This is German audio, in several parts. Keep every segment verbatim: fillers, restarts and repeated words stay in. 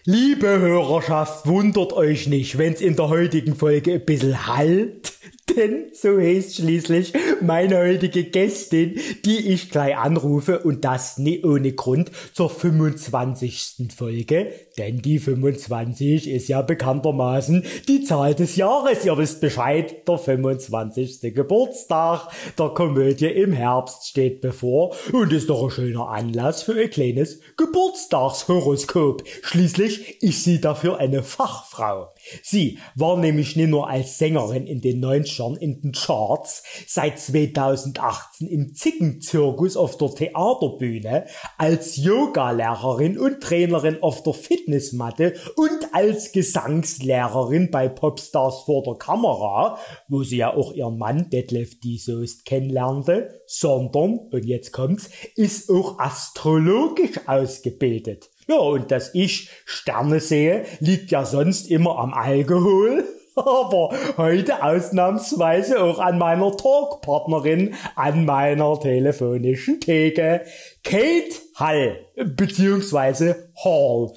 Liebe Hörerschaft, wundert euch nicht, wenn's in der heutigen Folge ein bisschen halt, denn so heißt schließlich meine heutige Gästin, die ich gleich anrufe, und das nie ohne Grund, zur fünfundzwanzigsten Folge, denn die fünfundzwanzig ist ja bekanntermaßen die Zahl des Jahres. Ihr wisst Bescheid, der fünfundzwanzigste Geburtstag der Komödie im Herbst steht bevor und ist doch ein schöner Anlass für ein kleines Geburtstagshoroskop. Schließlich ist sie dafür eine Fachfrau. Sie war nämlich nicht nur als Sängerin in den neunzigern in den Charts, seit zweitausendachtzehn im Zickenzirkus auf der Theaterbühne, als Yogalehrerin und Trainerin auf der Fitnessmatte und als Gesangslehrerin bei Popstars vor der Kamera, wo sie ja auch ihren Mann Detlef D. Soest kennenlernte, sondern, und jetzt kommt's, ist auch astrologisch ausgebildet. Ja, und dass ich Sterne sehe, liegt ja sonst immer am Alkohol, aber heute ausnahmsweise auch an meiner Talkpartnerin, an meiner telefonischen Theke, Kate Hall, beziehungsweise Hall.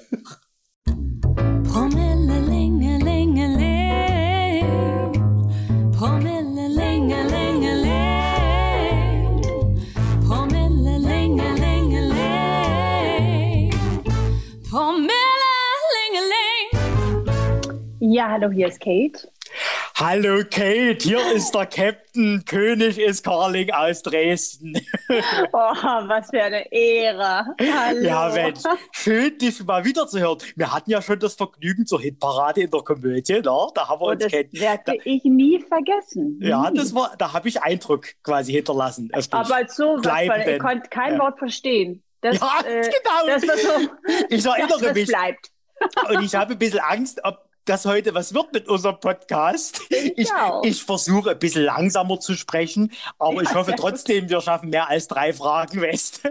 Ja, hallo, hier ist Kate. Hallo Kate, hier ist der Captain, König ist Carling aus Dresden. Oh, was für eine Ehre. Hallo. Ja, Mensch, schön, dich mal wieder zu hören. Wir hatten ja schon das Vergnügen zur Hitparade in der Komödie, ne? Da haben wir oh, uns das kennt. werde da, ich nie vergessen. Nie. Ja, das war, da habe ich Eindruck quasi hinterlassen. Aber so, was, ich konnte kein ja. Wort verstehen. Das, ja, äh, genau. Das war so, ich erinnere das, mich. Bleibt. Und ich habe ein bisschen Angst, ob das heute was wird mit unserem Podcast. Ich, ich, ich versuche ein bisschen langsamer zu sprechen, aber ich hoffe trotzdem, wir schaffen mehr als drei Fragen, weißt du?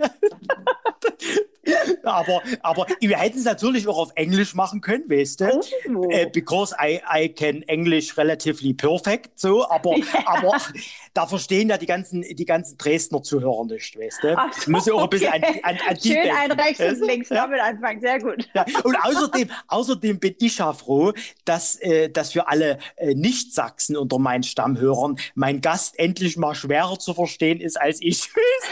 aber, aber wir hätten es natürlich auch auf Englisch machen können, weißt du? Oh. Uh, because I, I can English relatively perfect, so, aber, ja. aber da verstehen ja die ganzen, die ganzen Dresdner Zuhörer nicht, weißt du? Ach so, müssen auch ein bisschen okay. an, an, an die Schön denken, ein rechts weißt du? und links damit ja. anfangen, sehr gut. Ja. Und außerdem, außerdem bin ich ja froh, dass, äh, dass für alle äh, Nicht-Sachsen unter meinen Stammhörern mein Gast endlich mal schwerer zu verstehen ist als ich.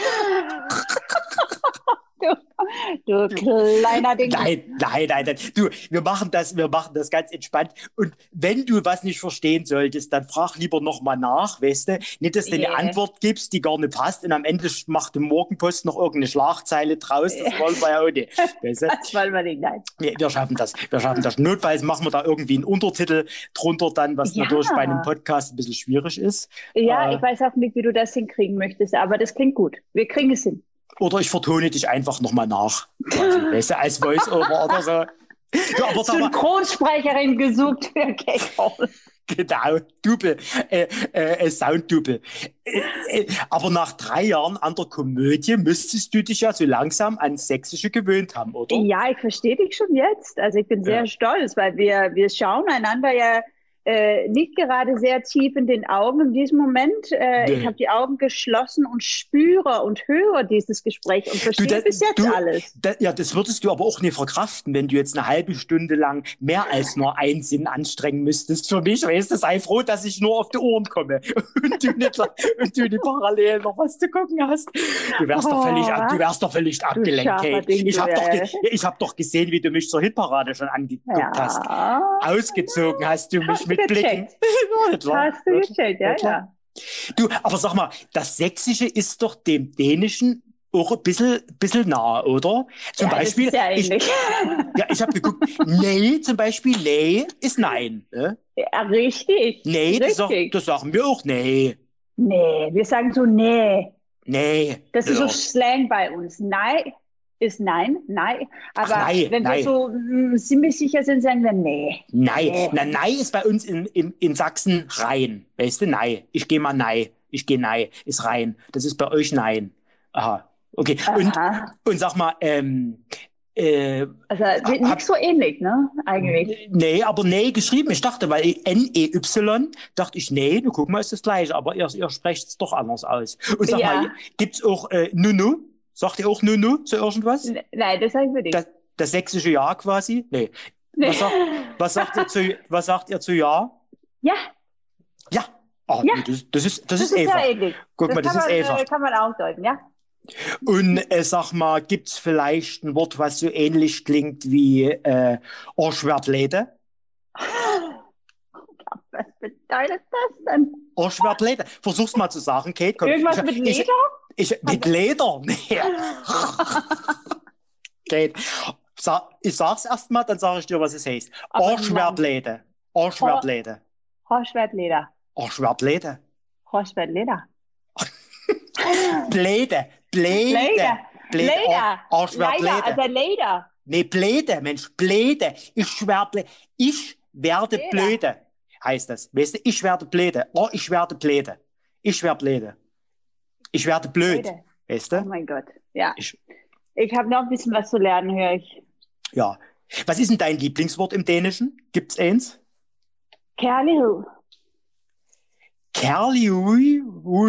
Du, du kleiner Ding. Nein, nein, nein, nein. Du, wir machen das, wir machen das ganz entspannt. Und wenn du was nicht verstehen solltest, dann frag lieber nochmal nach, weißt du? Nicht, dass du yeah. eine Antwort gibst, die gar nicht passt und am Ende macht der Morgenpost noch irgendeine Schlagzeile draus. Das wollen wir ja auch nicht. Weißt du? Das wollen wir nicht, nein. Wir, wir schaffen das, wir schaffen das. Notfalls machen wir da irgendwie einen Untertitel drunter dann, was ja. natürlich bei einem Podcast ein bisschen schwierig ist. Ja, äh, ich weiß auch nicht, wie du das hinkriegen möchtest, aber das klingt gut. Wir kriegen es hin. Oder ich vertone dich einfach nochmal nach. Also, weißt du, als Voice-Over oder so. Ja, aber Synchronsprecherin gesucht für Kate Hall. Genau, Double, äh, äh, Sound-Double. Äh, äh, aber nach drei Jahren an der Komödie müsstest du dich ja so langsam ans Sächsische gewöhnt haben, oder? Ja, ich verstehe dich schon jetzt. Also ich bin sehr ja. stolz, weil wir, wir schauen einander ja Äh, nicht gerade sehr tief in den Augen in diesem Moment. Äh, nee. Ich habe die Augen geschlossen und spüre und höre dieses Gespräch und verstehe du, da, bis jetzt du, alles. Da, ja, das würdest du aber auch nicht verkraften, wenn du jetzt eine halbe Stunde lang mehr als nur einen Sinn anstrengen müsstest. Für mich, weißt du, sei froh, dass ich nur auf die Ohren komme und du nicht, und du nicht parallel noch was zu gucken hast. Du wärst, oh, doch, völlig, du wärst doch völlig abgelenkt, Kate. Ich habe doch, ich hab doch gesehen, wie du mich zur Hitparade schon angeguckt ja. hast. Ausgezogen hast du mich mit Blicken. Ja, hast du gecheckt, ja, ja. Du, aber sag mal, das Sächsische ist doch dem Dänischen auch ein bisschen, bisschen nah, oder? Zum ja, Beispiel. Das ist ja, ich, ja, ich habe geguckt, nee, zum Beispiel, nee ist nein. Ne? Ja, richtig. Nee, richtig. Das, sag, das sagen wir auch, nee. Nee, wir sagen so nee. Nee. Das ist ja. so Slang bei uns. Nein ist nein, nein. Aber Ach, nein, wenn nein. wir so mh, ziemlich sicher sind, sagen wir nee. Nein, nee. Na, nein ist bei uns in, in, in Sachsen rein. Weißt du, nein. Ich gehe mal nein. Ich gehe nein. Ist rein. Das ist bei euch nein. Aha. Okay. Und, und sag mal, ähm, äh, also nicht hab, so ähnlich, ne? Eigentlich. Nee, aber nee geschrieben. Ich dachte, weil N E Y, dachte ich, nee, du guck mal, ist das gleiche. Aber ihr, ihr sprecht es doch anders aus. Und sag ja. mal, gibt's auch äh, Nunu? Sagt ihr auch Nunu zu irgendwas? Nein, das sagen wir nicht. Das, das sächsische Jahr quasi? Nee. Was sagt, was sagt ihr zu, was sagt ihr zu ja? Ja. Ja. Oh, ja. Nee, das, das ist, das, das ist ist einfach. Ja Guck das mal, das ist man, einfach. kann man auch deuten, ja. Und äh, sag mal, gibt's vielleicht ein Wort, was so ähnlich klingt wie äh, Orschwertlede? Was bedeutet das denn? Orschwertlede. Versuch's mal zu sagen, Kate. Komm. Irgendwas ich, mit Leder? Ich, ich, mit Leder? Nee. Kate, sa, ich sag's erst mal, dann sage ich dir, was es heißt. Orschwertlede. Orschwertlede. Orschwertleder. Orschwertlede. Orschwertleder. Bläde. Bläde. Leder. Bläde. Leder. Orschwertlede. Also Leder. Nee, Bläde, Mensch, Bläde. Ich schwör, Blä ich werde Leder. blöde, heißt das. Weißt du, ich werde blöde. Oh, ich werde blöde. Ich werde blöde. Ich werde blöd. Blöde. Weißt du? Oh mein Gott. Ja. Ich, ich habe noch ein bisschen was zu lernen, höre ich. Ja. Was ist denn dein Lieblingswort im Dänischen? Gibt's eins? Kærlighed. Kærlighed.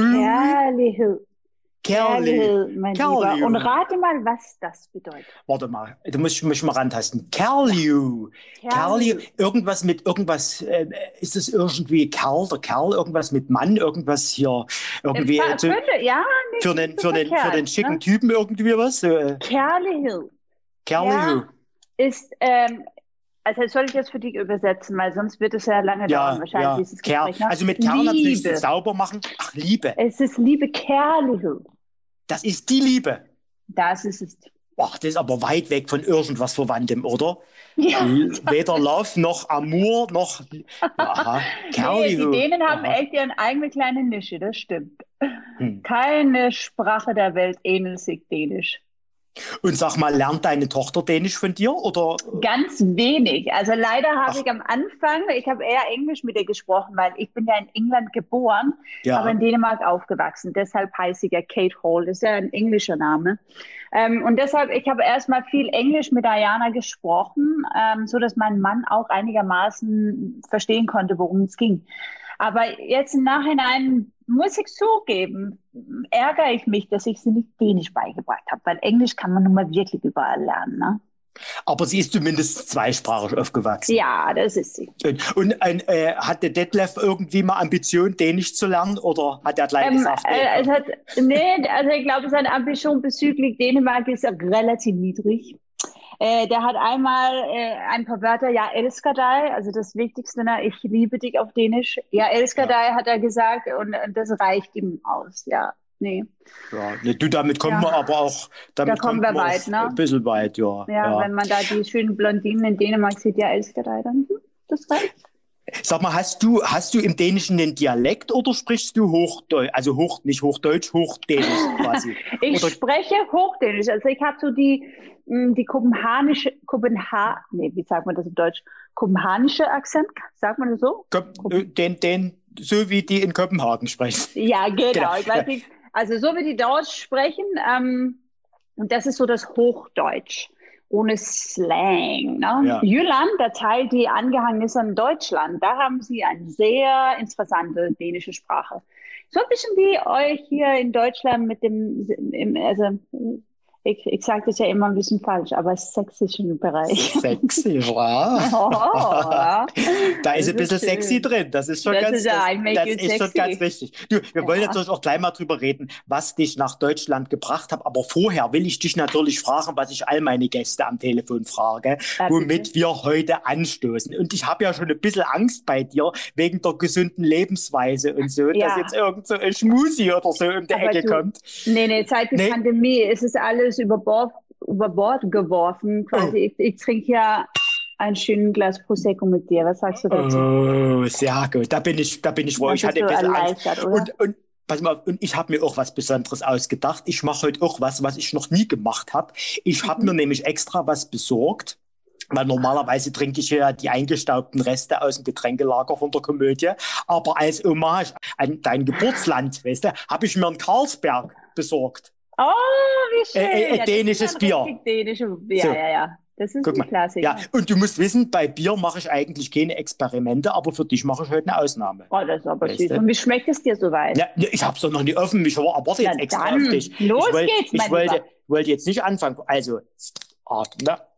Kærlighed. Kærlighed, mein Kærlighed. Lieber. Und rate mal, was das bedeutet. Warte mal, du musst mich mal rantasten. Kærlighed. Kærlighed. Irgendwas mit irgendwas, äh, ist es irgendwie Kerl, der Kerl, irgendwas mit Mann, irgendwas hier, irgendwie. Äh, so, könnte, ja, nicht für den, so für den, verkehrt, für den schicken ne? Typen irgendwie was? Äh, Kærlighed. Kærlighed. Ja, ist, ähm, also soll ich das für dich übersetzen, weil sonst wird es ja lange Ja, dauern, wahrscheinlich ja. dieses Kerl. Gespräch. Ne? Also mit Kerl hat nichts Liebe. sauber machen. Ach, Liebe. Es ist Liebe, Kærlighed. Das ist die Liebe. Das ist es. Ach, das ist aber weit weg von irgendwas Verwandtem, oder? Ja. Weder Love noch Amour noch. Aha, Nee, die Dänen haben Aha. echt ihre eigene kleine Nische, das stimmt. Hm. Keine Sprache der Welt ähnelt sich Dänisch. Und sag mal, lernt deine Tochter Dänisch von dir? Oder? Ganz wenig. Also leider habe Ach. ich am Anfang, ich habe eher Englisch mit ihr gesprochen, weil ich bin ja in England geboren, Ja. aber in Dänemark aufgewachsen. Deshalb heiße ich ja Kate Hall. Das ist ja ein englischer Name. Ähm, und deshalb, ich habe erstmal viel Englisch mit Diana gesprochen, ähm, so dass mein Mann auch einigermaßen verstehen konnte, worum es ging. Aber jetzt im Nachhinein muss ich zugeben, ärgere ich mich, dass ich sie nicht Dänisch beigebracht habe, weil Englisch kann man nun mal wirklich überall lernen, ne? Aber sie ist zumindest zweisprachig aufgewachsen. Ja, das ist sie. Und, und ein, äh, hatte Detlef irgendwie mal Ambition, Dänisch zu lernen? Oder hat er gleich Ähm, gesagt, nee, äh, es komm. hat, nee, also ich glaube, seine Ambition bezüglich Dänemark ist relativ niedrig. Äh, der hat einmal äh, ein paar Wörter, ja, elsker dig, also das Wichtigste, ne, ich liebe dich auf Dänisch. Ja, elsker Ja. dig, hat er gesagt, und, und das reicht ihm aus, ja. Nee. Ja, ne, du, damit kommen Ja. wir aber auch, damit Da kommen kommt wir man weit, auch ne? ein bisschen weit, ja. Ja, ja. wenn man da die schönen Blondinen in Dänemark sieht, ja, elsker dig, dann hm, das reicht. Sag mal, hast du, hast du im Dänischen den Dialekt oder sprichst du Hochdeutsch, also Hoch, nicht Hochdeutsch, Hochdänisch quasi? Ich Oder- spreche Hochdänisch, also ich habe so die, mh, die kopenhanische, Kopenha, nee, wie sagt man das auf Deutsch? Kopenhanische Akzent, sagt man das so? Kop- äh, den, den, so wie die in Kopenhagen sprechen. Ja, genau. Genau, Ich weiß ja. nicht. Also so wie die Deutsch sprechen, ähm, und das ist so das Hochdeutsch, ohne Slang. Ne? Ja. Jylland, der Teil, die angehangen ist an Deutschland, da haben sie eine sehr interessante dänische Sprache. So ein bisschen wie euch hier in Deutschland mit dem, im, also ich, ich sage das ja immer ein bisschen falsch, aber sächsischen Bereich. Sexy, ja. Oh, ja. Da ist Das ein bisschen ist schön. sexy drin. Das ist schon Das ganz, ist ja, I das, make das you ist schon sexy. ganz wichtig. Du, wir wollen Ja. natürlich auch gleich mal drüber reden, was dich nach Deutschland gebracht hat. Aber vorher will ich dich natürlich fragen, was ich all meine Gäste am Telefon frage, Ja, womit bitte. wir heute anstoßen. Und ich habe ja schon ein bisschen Angst bei dir wegen der gesunden Lebensweise und so, Ja. dass jetzt irgend so ein Schmusi oder so um die Aber Ecke du- kommt. Nee, nee, seit der Nee. Pandemie ist es alles über Bord, über Bord geworfen. Quasi. Oh. Ich, ich trinke ja ein schönes Glas Prosecco mit dir. Was sagst du dazu? Oh, sehr gut. Da bin ich, da bin ich froh. Da Ich hatte ein bist du bisschen Angst. erleichtert, oder? Und, und, pass mal auf, und ich habe mir auch was Besonderes ausgedacht. Ich mache heute auch was, was ich noch nie gemacht habe. Ich habe Mhm. mir nämlich extra was besorgt. Weil normalerweise trinke ich ja die eingestaubten Reste aus dem Getränkelager von der Komödie. Aber als Hommage an dein Geburtsland, weißt du, habe ich mir einen Carlsberg besorgt. Oh, wie schön. Äh, äh, Ja, das dänisches ist ein Bier. richtig Dänische, ja, So. ja, ja. Das ist Guck ein mal. Klassiker. Ja, und du musst wissen, bei Bier mache ich eigentlich keine Experimente, aber für dich mache ich heute eine Ausnahme. Oh, das ist aber Weißt süß. du? Und wie schmeckt es dir soweit? Ja, ne, ich habe es doch noch nie offen. Ich erwarte jetzt Na extra dann, auf dich. los ich wollt, geht's, ich mein wollte, Lieber. wollte jetzt nicht anfangen. Also, ah, na,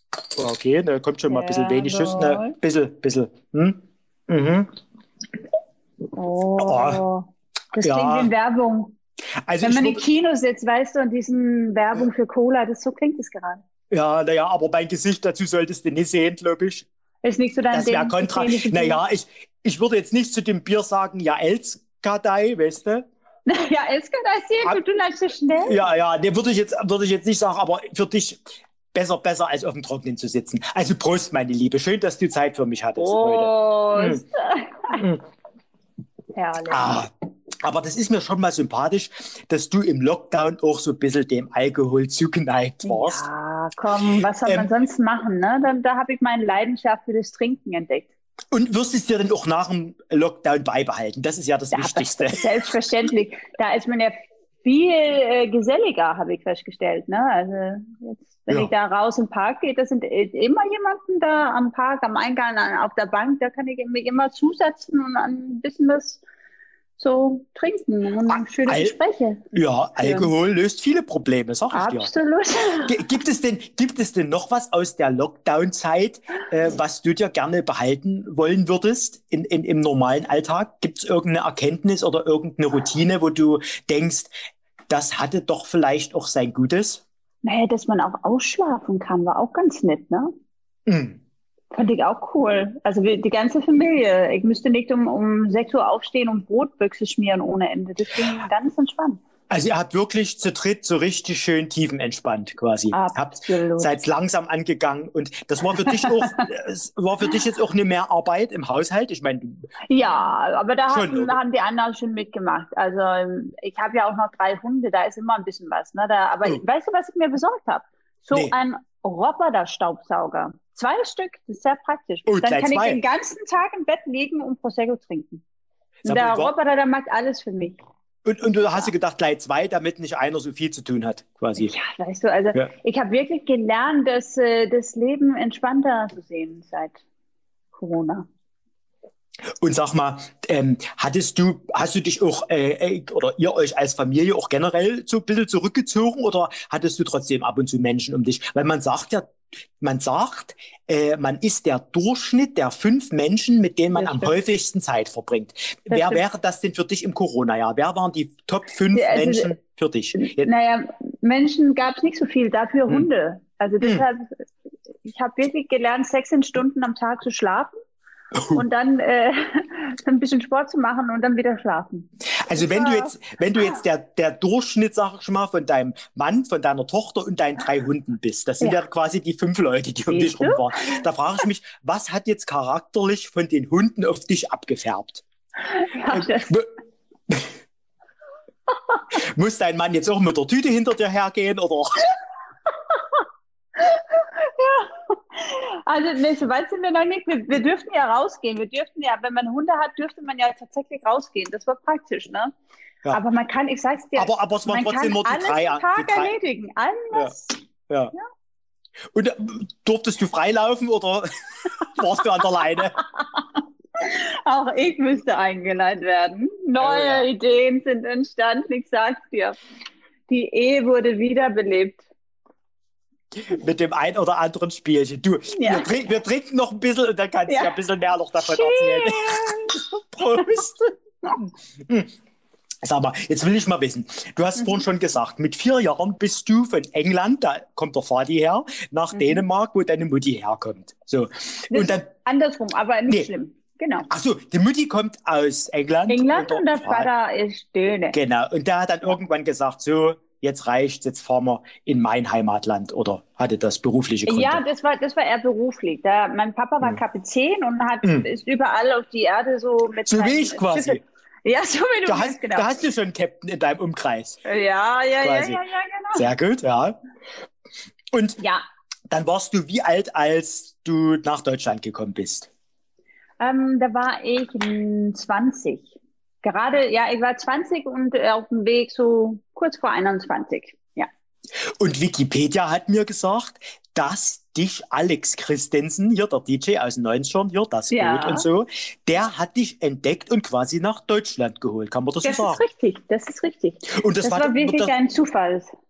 Okay, da kommt schon mal ein bisschen wenig Schuss. Ne, Jawohl. bisschen, bisschen. Hm? Mhm. Oh, Oh, das ja. klingt wie Werbung. Also Wenn ich man im würd, Kino sitzt, weißt du, und diesen Werbung für Cola, das so klingt es gerade. ja, naja, aber mein Gesicht dazu solltest du nicht sehen, glaube ich. Ist nicht so dein Das wäre Ding, kontra. italienische Bier? Naja, ich, ich würde jetzt nicht zu dem Bier sagen, ja, Elskadei, weißt du? Ja, Elska, da ist sehr gut, du lachst so schnell. Ja, ja, ne, würde ich jetzt, würde ich jetzt nicht sagen, aber für dich besser, besser als auf dem Trockenen zu sitzen. Also Prost, meine Liebe. Schön, dass du Zeit für mich hattest heute. Prost. Hm. Herrlich. Ah, aber das ist mir schon mal sympathisch, dass du im Lockdown auch so ein bisschen dem Alkohol zugeneigt warst. Ja, komm, was soll man Ähm, sonst machen, ne? Da, da habe ich meine Leidenschaft für das Trinken entdeckt. Und wirst es dir dann auch nach dem Lockdown beibehalten? Das ist ja das Ja, Wichtigste. selbstverständlich. Da ist man ja viel äh, geselliger, habe ich festgestellt. Ne? Also jetzt, wenn Ja. ich da raus im Park gehe, da sind äh, immer jemanden da am Park, am Eingang, an, auf der Bank. Da kann ich mich immer zusetzen und ein bisschen was so trinken und Ah, schöne Al- Gespräche. Ja, Alkohol löst viele Probleme, sag ich dir. Absolut. G- Gibt es denn, gibt es denn noch was aus der Lockdown-Zeit, äh, was du dir gerne behalten wollen würdest in, in, im normalen Alltag? Gibt es irgendeine Erkenntnis oder irgendeine Routine, wo du denkst, das hatte doch vielleicht auch sein Gutes? Naja, dass man auch ausschlafen kann, war auch ganz nett, ne? Hm. Fand ich auch cool. Also wir, die ganze Familie. Ich müsste nicht um, um sechs Uhr aufstehen und Brotbüchse schmieren ohne Ende. Das ging ganz entspannt. Also ihr habt wirklich zu dritt so richtig schön tiefenentspannt quasi. Habt, Absolut. seid langsam angegangen und das war für dich auch, es war für dich jetzt auch eine Mehrarbeit im Haushalt. Ich meine, Ja, aber da Schon, hatten, oder? haben die anderen schon mitgemacht. Also ähm, ich habe ja auch noch drei Hunde, da ist immer ein bisschen was. Ne? Da, aber Oh. weißt du, was ich mir besorgt habe? So Nee. ein Roboter-Staubsauger. Zwei Stück, das ist sehr praktisch. Oh, Dann gleich kann zwei. ich den ganzen Tag im Bett liegen und Prosecco trinken. Sag Und der mal, wa- Roboter, der macht alles für mich. und, und du hast dir gedacht, gleich zwei, damit nicht einer so viel zu tun hat, quasi. Ja, weißt du, also Ja. ich habe wirklich gelernt, das, äh, das Leben entspannter zu sehen seit Corona. Und sag mal, ähm, hattest du, hast du dich auch, äh, äh, oder ihr euch als Familie auch generell so ein bisschen zurückgezogen oder hattest du trotzdem ab und zu Menschen um dich? Weil man sagt ja, man sagt, äh, man ist der Durchschnitt der fünf Menschen, mit denen man Das am stimmt. häufigsten Zeit verbringt. Wer stimmt. wäre das denn für dich im Corona-Jahr? Wer waren die Top fünf Ja, also, Menschen für dich? Jetzt, Naja, Menschen gab es nicht so viel, dafür Hm. Hunde. Also deshalb, ich habe wirklich gelernt, sechzehn Stunden am Tag zu schlafen und dann äh, ein bisschen Sport zu machen und dann wieder schlafen. Also wenn du jetzt, wenn du jetzt der, der Durchschnitt, sag ich mal, von deinem Mann, von deiner Tochter und deinen drei Hunden bist, das sind ja, Ja. quasi die fünf Leute, die um dich Siehst du? rum waren. Da frage ich mich, was hat jetzt charakterlich von den Hunden auf dich abgefärbt? Ja, das, M- Muss dein Mann jetzt auch mit der Tüte hinter dir hergehen oder? also nee, so weit sind wir noch nicht. Wir, wir dürften ja rausgehen. Wir dürften ja, wenn man Hunde hat, dürfte man ja tatsächlich rausgehen. Das war praktisch, ne? Ja. Aber man kann, ich sag's dir, Aber, aber es waren man trotzdem kann nur die alles drei. am Tag Die drei erledigen. Alles. ja. Und äh, durftest du freilaufen oder warst du an der Leine? Auch ich müsste eingeladen werden. Neue Oh ja. Ideen sind entstanden, ich sag's dir. Die Ehe wurde wiederbelebt. Mit dem ein oder anderen Spielchen. Du, Ja. wir, trink, wir trinken noch ein bisschen und dann kannst du Ja. ja ein bisschen mehr noch davon erzählen. Prost. Hm. Sag mal, jetzt will ich mal wissen. Du hast Mhm. vorhin schon gesagt, mit vier Jahren bist du von England, da kommt der Vati her, nach Mhm. Dänemark, wo deine Mutti herkommt. So. Das Und dann, andersrum, aber nicht Nee. schlimm. Genau. ach so, die Mutti kommt aus England. England und der Vati- Vater ist Däne. Genau. Und der hat dann irgendwann gesagt, so, jetzt reicht's, jetzt fahren wir in mein Heimatland. Oder hatte das berufliche Gründe? Ja, das war, das war eher beruflich. Da, mein Papa war Mhm. Kapitän und hat, Mhm. ist überall auf die Erde so mit So wie seinen ich quasi. Schiffen- Ja, so wie du Da bist, hast, genau. da hast du schon einen Captain in deinem Umkreis. ja, ja, ja, ja, quasi. ja, genau. Sehr gut, ja. Und Ja, dann warst du wie alt, als du nach Deutschland gekommen bist? ähm, da war ich mm, zwanzig. Gerade, ja, ich war zwanzig und äh, auf dem Weg so kurz vor einundzwanzig. Ja. Und Wikipedia hat mir gesagt, dass dich Alex Christensen, hier der D J aus den neunzigern, hier das Ja. Boot und so, der hat dich entdeckt und quasi nach Deutschland geholt. Kann man das, Das so ist sagen? richtig, das ist richtig. Und das, Das war, war wirklich das, ein Zufall.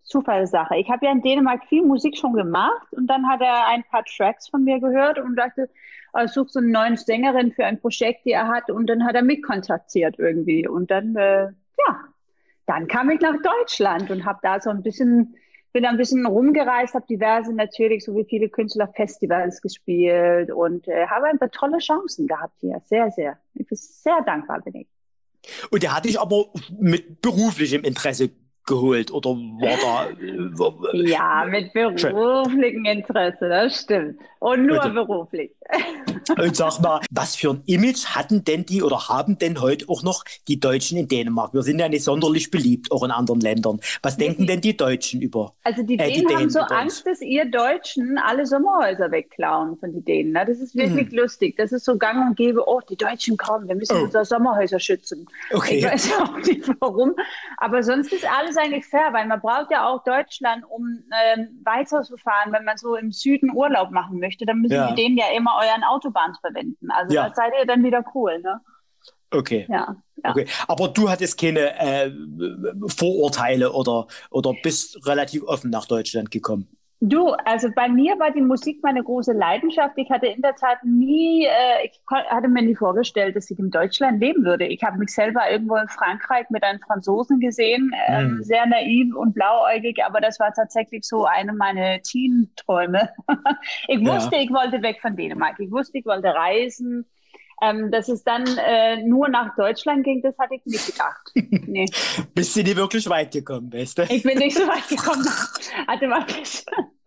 Zufallssache. Ich habe ja in Dänemark viel Musik schon gemacht und dann hat er ein paar Tracks von mir gehört und dachte, er sucht so eine neue Sängerin für ein Projekt, die er hat und dann hat er mich kontaktiert irgendwie und dann, äh, ja, dann kam ich nach Deutschland und habe da so ein bisschen, bin da ein bisschen rumgereist, habe diverse natürlich, so wie viele Künstler, Festivals gespielt und äh, habe ein paar tolle Chancen gehabt hier, sehr, sehr. Ich bin sehr dankbar, bin ich. Und er hat dich aber mit beruflichem Interesse geholt oder war da? Ja, mit beruflichem Interesse, das stimmt. Und nur und, beruflich. Und sag mal, was für ein Image hatten denn die oder haben denn heute auch noch die Deutschen in Dänemark? Wir sind ja nicht sonderlich beliebt, auch in anderen Ländern. Was denken denn die Deutschen über? Also die Dänen äh, die haben Dänen so Angst, dass ihr Deutschen alle Sommerhäuser wegklauen von den Dänen. Ne? Das ist wirklich mhm. lustig. Das ist so gang und gäbe, oh, die Deutschen kommen, wir müssen oh. unsere Sommerhäuser schützen. Okay. Ich weiß auch nicht warum. Aber sonst ist alles eigentlich fair, weil man braucht ja auch Deutschland, um ähm, weiterzufahren. Wenn man so im Süden Urlaub machen möchte, dann müssen ja. die Dänen ja immer euren Autobahn verwenden. Also ja. da seid ihr dann wieder cool, ne? Okay. Ja, ja. Okay. Aber du hattest keine äh, Vorurteile oder, oder bist relativ offen nach Deutschland gekommen? Du, also bei mir war die Musik meine große Leidenschaft. Ich hatte in der Tat nie, äh, ich hatte mir nie vorgestellt, dass ich in Deutschland leben würde. Ich habe mich selber irgendwo in Frankreich mit einem Franzosen gesehen, ähm, mm. sehr naiv und blauäugig, aber das war tatsächlich so eine meiner Teen-Träume. Ich wusste, ja. ich wollte weg von Dänemark. Ich wusste, ich wollte reisen. Ähm, dass es dann äh, nur nach Deutschland ging, das hatte ich nicht gedacht. Nee. Bist du nicht wirklich weit gekommen, weißt du? Ich bin nicht so weit gekommen. Hatte wirklich.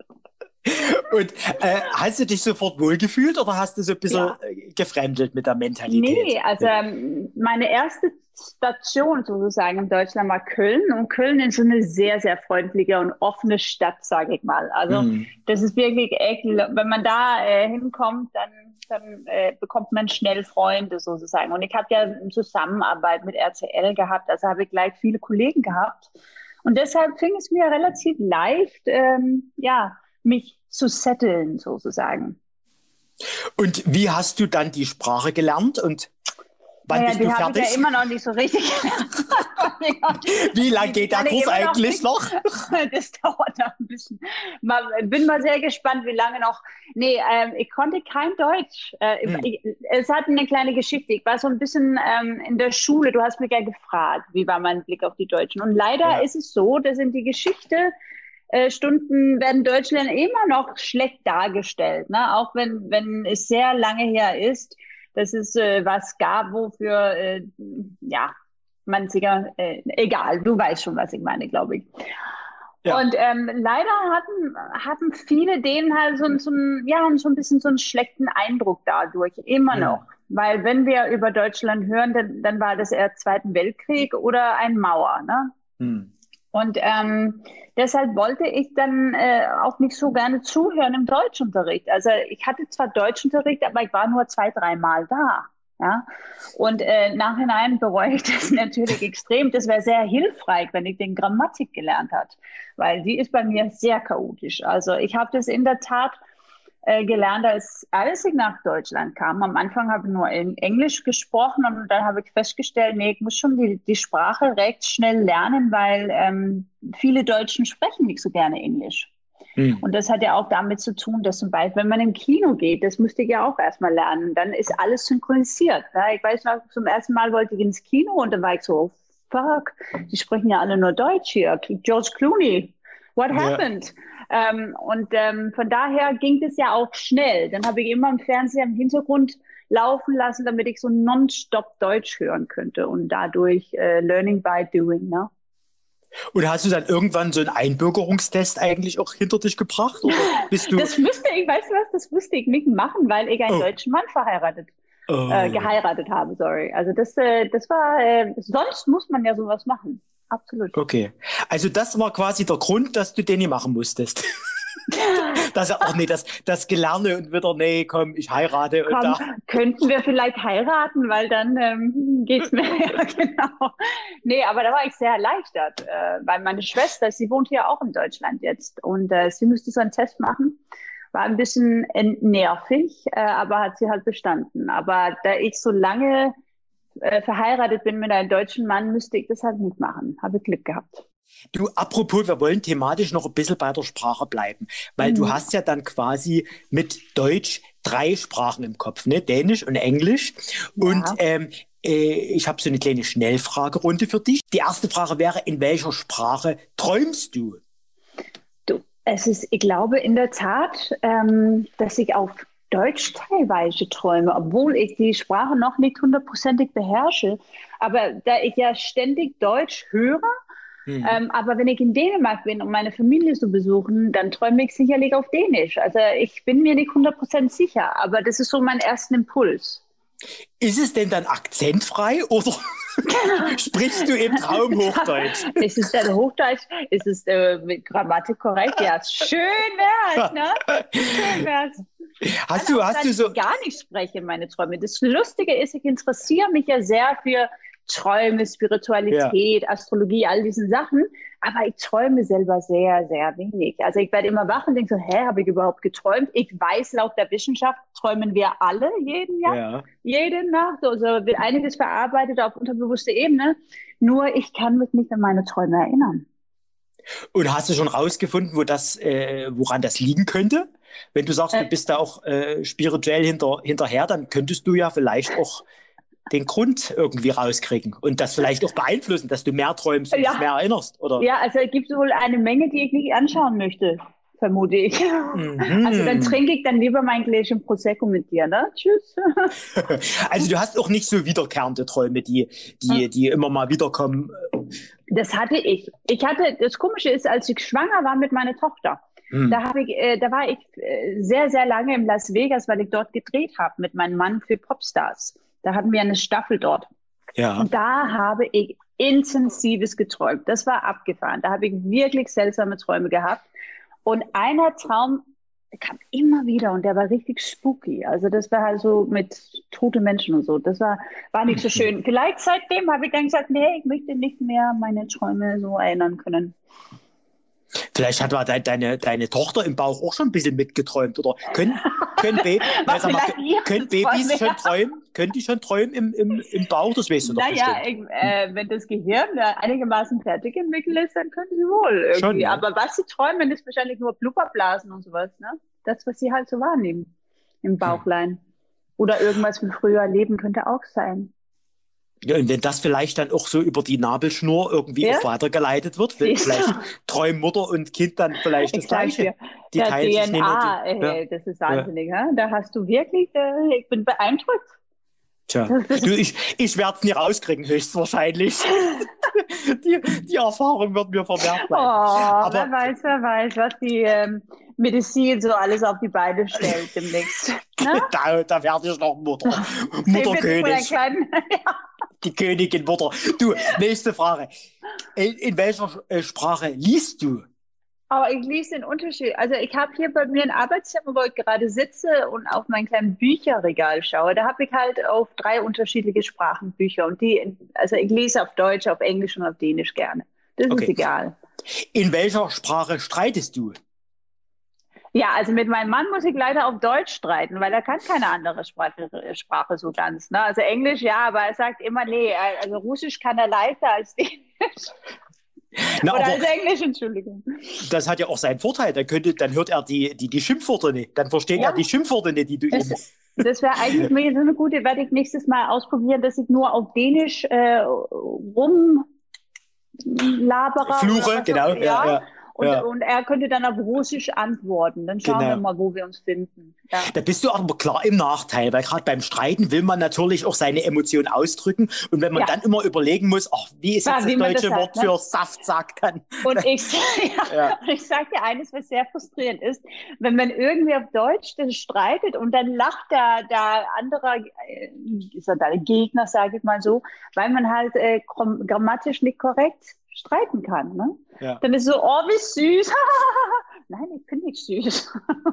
Und äh, hast du dich sofort wohlgefühlt oder hast du so ein bisschen ja. gefremdelt mit der Mentalität? Nee, also ähm, meine erste Station sozusagen in Deutschland war Köln und Köln ist so eine sehr, sehr freundliche und offene Stadt, sage ich mal. Also mm. das ist wirklich echt, wenn man da äh, hinkommt, dann dann äh, bekommt man schnell Freunde sozusagen. Und ich habe ja eine Zusammenarbeit mit R T L gehabt, also habe ich gleich viele Kollegen gehabt. Und deshalb fing es mir relativ leicht, ähm, ja, mich zu setteln sozusagen. Und wie hast du dann die Sprache gelernt und wann naja, bist du die fertig? Die habe ich ja immer noch nicht so richtig gelernt. Wie lange geht der Kurs eigentlich noch? Das dauert noch ein bisschen. Ich bin mal sehr gespannt, wie lange noch. Nee, ähm, ich konnte kein Deutsch. Äh, hm. ich, es hat eine kleine Geschichte. Ich war so ein bisschen ähm, in der Schule. Du hast mich ja gefragt, wie war mein Blick auf die Deutschen. Und leider ja. ist es so, dass in die Geschichte äh, Stunden werden Deutschland immer noch schlecht dargestellt. Ne? Auch wenn, wenn es sehr lange her ist, dass es äh, was gab, wofür, äh, ja, man sicher, äh, egal, du weißt schon, was ich meine, glaube ich. Ja. Und ähm, leider hatten, hatten viele denen halt so, so, ein, ja, so ein bisschen so einen schlechten Eindruck dadurch, immer noch. Ja. Weil wenn wir über Deutschland hören, dann, dann war das eher Zweiten Weltkrieg oder ein Mauer, ne? Hm. Und ähm, deshalb wollte ich dann äh, auch nicht so gerne zuhören im Deutschunterricht. Also ich hatte zwar Deutschunterricht, aber ich war nur zwei, dreimal da. Ja? Und äh, nachhinein bereue ich das natürlich extrem. Das wäre sehr hilfreich, wenn ich den Grammatik gelernt hätte, weil die ist bei mir sehr chaotisch. Also ich habe das in der Tat äh, gelernt, als, als ich nach Deutschland kam. Am Anfang habe ich nur in Englisch gesprochen und dann habe ich festgestellt, nee, ich muss schon die, die Sprache recht schnell lernen, weil ähm, viele Deutschen sprechen nicht so gerne Englisch. Hm. Und das hat ja auch damit zu tun, dass zum Beispiel, wenn man im Kino geht, das müsste ich ja auch erstmal lernen, dann ist alles synchronisiert. Ja? Ich weiß noch, zum ersten Mal wollte ich ins Kino und dann war ich so, fuck, die sprechen ja alle nur Deutsch hier. George Clooney, what happened? Ja. Ähm, und ähm, von daher ging das ja auch schnell. Dann habe ich immer im Fernseher im Hintergrund laufen lassen, damit ich so nonstop Deutsch hören könnte und dadurch äh, Learning by Doing, ne? Und hast du dann irgendwann so einen Einbürgerungstest eigentlich auch hinter dich gebracht? Oder bist du das müsste ich, weißt du was, das müsste ich nicht machen, weil ich einen oh. deutschen Mann verheiratet, oh. äh, geheiratet habe, sorry. Also das, äh, das war, äh, sonst muss man ja sowas machen. Absolut. Okay. Also das war quasi der Grund, dass du den nicht machen musstest. Dass er, ach nee, das, das Gelerne und wieder, nee, komm, ich heirate. Komm, und da. Könnten wir vielleicht heiraten, weil dann ähm, geht's mir, ja genau. Nee, aber da war ich sehr erleichtert, äh, weil meine Schwester, sie wohnt hier auch in Deutschland jetzt und äh, sie müsste so einen Test machen. War ein bisschen äh, nervig, äh, aber hat sie halt bestanden. Aber da ich so lange äh, verheiratet bin mit einem deutschen Mann, müsste ich das halt nicht machen. Habe Glück gehabt. Du, apropos, wir wollen thematisch noch ein bisschen bei der Sprache bleiben, weil mhm. du hast ja dann quasi mit Deutsch drei Sprachen im Kopf, ne? Dänisch und Englisch. Ja. Und ähm, äh, ich habe so eine kleine Schnellfragerunde für dich. Die erste Frage wäre, in welcher Sprache träumst du? Du, es ist, ich glaube in der Tat, ähm, dass ich auf Deutsch teilweise träume, obwohl ich die Sprache noch nicht hundertprozentig beherrsche. Aber da ich ja ständig Deutsch höre, Hm. Ähm, aber wenn ich in Dänemark bin, um meine Familie zu besuchen, dann träume ich sicherlich auf Dänisch. Also ich bin mir nicht hundert Prozent sicher, aber das ist so mein erster Impuls. Ist es denn dann akzentfrei oder sprichst du im Traum Hochdeutsch? Ist es dann Hochdeutsch? Ist es äh, mit Grammatik korrekt? Ja, schön wär's, ne? Schön wär's. Hast du, hast du so... Ich gar nicht spreche in meine Träume. Das Lustige ist, ich interessiere mich ja sehr für Träume, Spiritualität, ja. Astrologie, all diesen Sachen. Aber ich träume selber sehr, sehr wenig. Also ich werde immer wach und denke so, hä, habe ich überhaupt geträumt? Ich weiß, laut der Wissenschaft träumen wir alle jeden Jahr, ja. jede Nacht. Also wird einiges verarbeitet auf unterbewusster Ebene. Nur ich kann mich nicht an meine Träume erinnern. Und hast du schon rausgefunden, wo das, äh, woran das liegen könnte? Wenn du sagst, äh, du bist da auch äh, spirituell hinter, hinterher, dann könntest du ja vielleicht auch den Grund irgendwie rauskriegen und das vielleicht auch beeinflussen, dass du mehr träumst und ja. dich mehr erinnerst, oder? Ja, also es gibt wohl eine Menge, die ich nicht anschauen möchte, vermute ich. Mhm. Also dann trinke ich dann lieber mein Gläschen Prosecco mit dir, ne? Tschüss. Also du hast auch nicht so wiederkehrende Träume, die, die, die immer mal wiederkommen. Das hatte ich. Ich hatte, das Komische ist, als ich schwanger war mit meiner Tochter, hm. da, habe ich, äh, da war ich äh, sehr, sehr lange in Las Vegas, weil ich dort gedreht habe mit meinem Mann für Popstars. Da hatten wir eine Staffel dort. Ja. Und da habe ich intensives geträumt. Das war abgefahren. Da habe ich wirklich seltsame Träume gehabt. Und einer Traum kam immer wieder und der war richtig spooky. Also das war halt so mit toten Menschen und so. Das war, war nicht so schön. Vielleicht seitdem habe ich dann gesagt, nee, ich möchte nicht mehr meine Träume so erinnern können. Vielleicht hat de deine, deine Tochter im Bauch auch schon ein bisschen mitgeträumt, oder? Können, können, Baby, also mal, können Babys schon träumen? Können die schon träumen im, im, im Bauch? Das weißt du doch naja, bestimmt. Naja, äh, wenn das Gehirn äh, einigermaßen fertig entwickelt ist, dann können sie wohl irgendwie. Schon, ja. Aber was sie träumen, ist wahrscheinlich nur Blubberblasen und sowas, ne? Das, was sie halt so wahrnehmen im Bauchlein. Hm. Oder irgendwas von früher Leben könnte auch sein. Ja, und wenn das vielleicht dann auch so über die Nabelschnur irgendwie ja? auch weitergeleitet wird, wenn vielleicht träumen Mutter und Kind dann vielleicht das Gleiche. Die der D N A, die, ja. das ist wahnsinnig. Ja. Da hast du wirklich, äh, ich bin beeindruckt. Tja, du, ich, ich werde es nie rauskriegen, höchstwahrscheinlich. die, die Erfahrung wird mir verwehrt bleiben. Oh, aber wer weiß, wer weiß, was die ähm, Medizin so alles auf die Beine stellt demnächst. Ne? da, da werde ich noch Mutter. Mutterkönig. Die Königin Mutter. Du, nächste Frage. In, in welcher Sprache liest du? Aber ich lese den Unterschied. Also ich habe hier bei mir ein Arbeitszimmer, wo ich gerade sitze und auf mein kleines Bücherregal schaue. Da habe ich halt auf drei unterschiedliche Sprachen Bücher. Und die, also ich lese auf Deutsch, auf Englisch und auf Dänisch gerne. Das okay. ist egal. In welcher Sprache streitest du? Ja, also mit meinem Mann muss ich leider auf Deutsch streiten, weil er kann keine andere Sprache, Sprache so ganz. Ne? Also Englisch, ja, aber er sagt immer, nee, also Russisch kann er leichter als Dänisch. Na, Oder als Englisch, Entschuldigung. Das hat ja auch seinen Vorteil. Dann, könnte, dann hört er die, die, die Schimpfworte nicht. Dann versteht ja. er die Schimpfworte nicht, die du das, ihm... Das wäre eigentlich mir so eine gute, werde ich nächstes Mal ausprobieren, dass ich nur auf Dänisch äh, rumlabere. Fluche, genau, ja, ja. ja. Und, ja. und er könnte dann auf Russisch antworten. Dann schauen genau. wir mal, wo wir uns finden. Ja. Da bist du aber klar im Nachteil, weil gerade beim Streiten will man natürlich auch seine Emotionen ausdrücken. Und wenn man ja. dann immer überlegen muss, ach, wie ist jetzt ja, das deutsche das Wort hat, ne? für Saftsack dann? Und ich, ja, ja. ich sage dir eines, was sehr frustrierend ist, wenn man irgendwie auf Deutsch das streitet und dann lacht der, der andere ist der Gegner, sage ich mal so, weil man halt äh, grammatisch nicht korrekt streiten kann, ne? Ja. Dann ist so, oh, wie süß. Nein, ich bin nicht süß.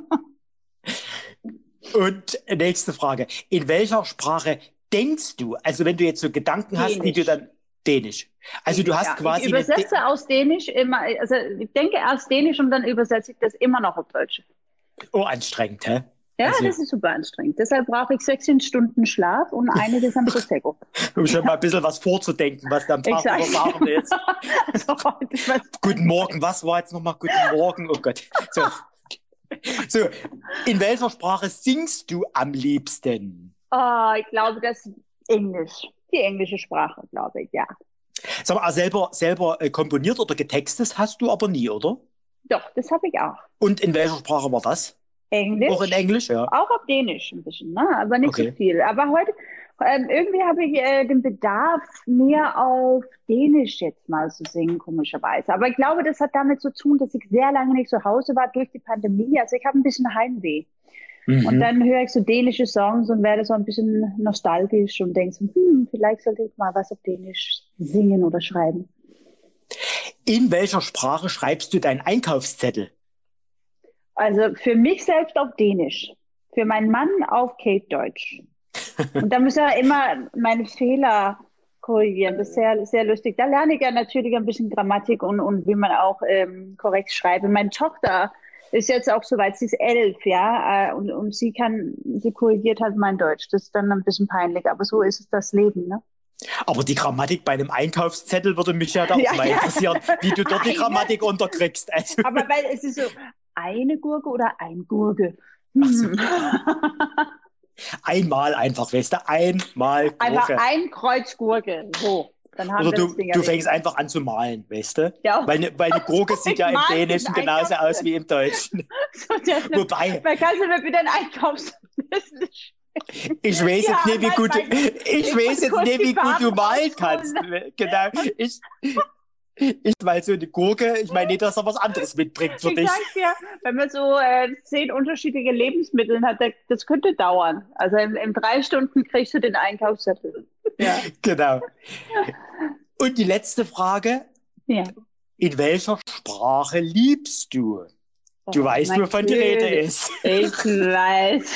Und nächste Frage. In welcher Sprache denkst du? Also wenn du jetzt so Gedanken Dänisch. hast, die du dann... Dänisch. Also Dänisch, du hast ja. quasi... Ich übersetze eine... aus Dänisch immer, also ich denke erst Dänisch und dann übersetze ich das immer noch auf Deutsch. Oh, anstrengend, hä? Ja, also, das ist super anstrengend. Deshalb brauche ich sechzehn Stunden Schlaf und einiges am Prosecco. Um schon mal ein bisschen was vorzudenken, was du am Tag über sagen willst. So, Guten Morgen, was war jetzt nochmal Guten Morgen? Oh Gott. So. so, in welcher Sprache singst du am liebsten? Oh, ich glaube, das ist Englisch. Die englische Sprache, glaube ich, ja. Sag mal, selber, selber äh, komponiert oder getextet hast du aber nie, oder? Doch, das habe ich auch. Und in welcher Sprache war das? Englisch. Auch in Englisch, ja. Auch auf Dänisch ein bisschen, ne? Aber nicht Okay. so viel. Aber heute, ähm, irgendwie habe ich äh, den Bedarf, mehr auf Dänisch jetzt mal zu singen, komischerweise. Aber ich glaube, das hat damit zu tun, dass ich sehr lange nicht zu Hause war durch die Pandemie. Also ich habe ein bisschen Heimweh. Mhm. Und dann höre ich so dänische Songs und werde so ein bisschen nostalgisch und denke so, hm, vielleicht sollte ich mal was auf Dänisch singen oder schreiben. In welcher Sprache schreibst du deinen Einkaufszettel? Also für mich selbst auf Dänisch, für meinen Mann auf Cape Deutsch. Und da muss er immer meine Fehler korrigieren. Das ist sehr, sehr lustig. Da lerne ich ja natürlich ein bisschen Grammatik und, und wie man auch ähm, korrekt schreibt. Meine Tochter ist jetzt auch soweit, sie ist elf, ja, und, und sie kann, sie korrigiert halt mein Deutsch. Das ist dann ein bisschen peinlich, aber so ist es das Leben, ne? Aber die Grammatik bei einem Einkaufszettel würde mich ja da auch ja, mal interessieren, ja. wie du dort die Grammatik unterkriegst. Also. Aber weil es ist so, eine Gurke oder ein Gurke? Hm. Ach so. Einmal einfach, weißt du, einmal Gurke. Einfach ein Kreuz Gurke, so. Dann haben Oder wir du, das Ding du fängst einfach an zu malen, weißt du? Ja. Weil, ne, weil eine Gurke sieht ja im Dänischen genauso aus wie im Deutschen. So, Wobei... Weil kannst du mir bitte ein Einkaufs... Ich weiß ja, jetzt nicht, wie gut, ich weiß jetzt nicht, wie gut du malen kannst. Genau. Ich, ich, weil so eine Gurke, ich meine nicht, dass er was anderes mitbringt für ich dich. Ich sag's dir, wenn man so äh, zehn unterschiedliche Lebensmittel hat, das könnte dauern. Also in, in drei Stunden kriegst du den Einkaufszettel. Ja. Genau. Und die letzte Frage. Ja. In welcher Sprache liebst du? Du oh, weißt, wovon die Rede ist. Ich weiß.